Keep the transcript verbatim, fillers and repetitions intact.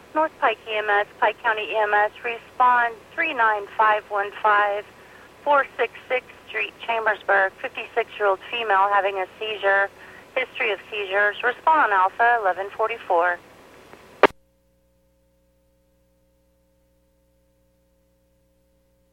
North Pike E M S, Pike County E M S, respond three nine five one five, four sixty-sixth Street, Chambersburg, fifty-six-year-old female having a seizure, history of seizures. Respond on Alpha eleven forty-four.